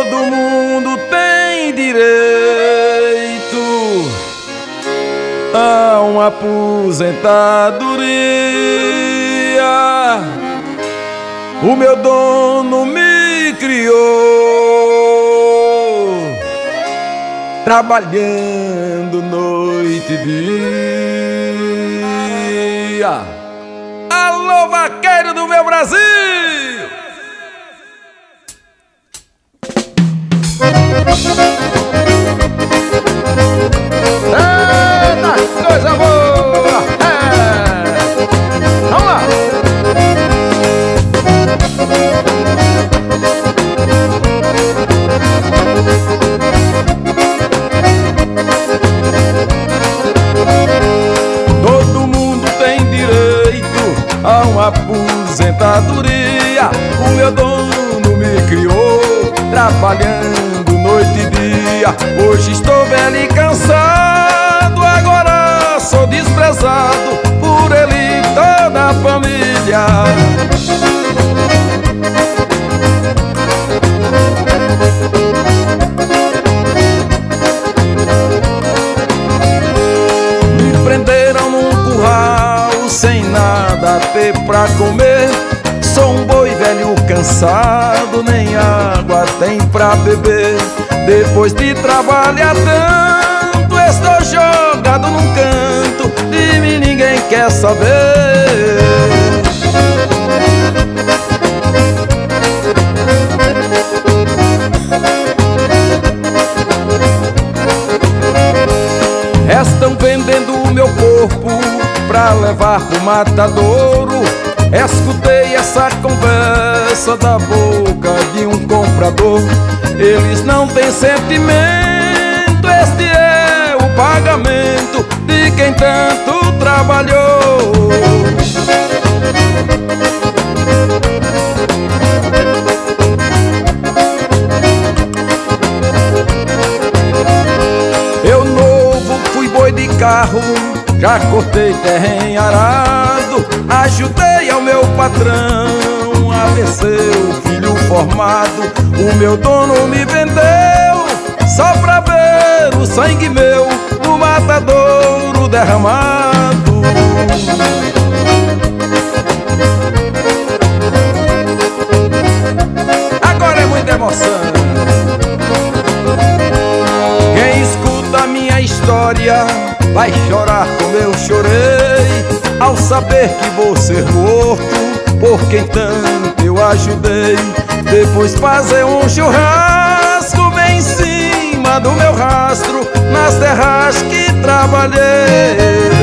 Todo mundo tem direito a uma aposentadoria. O meu dono me criou, trabalhando noite e dia. Alô, vaqueiro do meu Brasil! Eita, coisa boa! Vamos lá! Todo mundo tem direito a uma aposentadoria. O meu dono me criou, trabalhando noite e dia. Hoje estou velho e cansado, agora sou desprezado por ele e toda a família. Me prenderam num curral sem nada ter pra comer. Sou um boi velho cansado, nem água tem pra beber. Depois de trabalhar tanto, estou jogado num canto, de mim ninguém quer saber. Estão vendendo o meu corpo pra levar pro matadouro. Escutei essa conversa da boca de um comprador. Eles não têm sentimento, este é o pagamento de quem tanto trabalhou. Eu novo fui boi de carro, já cortei terreno arado. Ajudei ao meu patrão a ver seu filho formado. O meu dono me vendeu só pra ver o sangue meu no matadouro derramado. Agora é muita emoção. Quem escuta a minha história vai chorar como eu chorei ao saber que vou ser morto por quem tanto eu ajudei. Depois fazer um churrasco bem em cima do meu rastro, nas terras que trabalhei.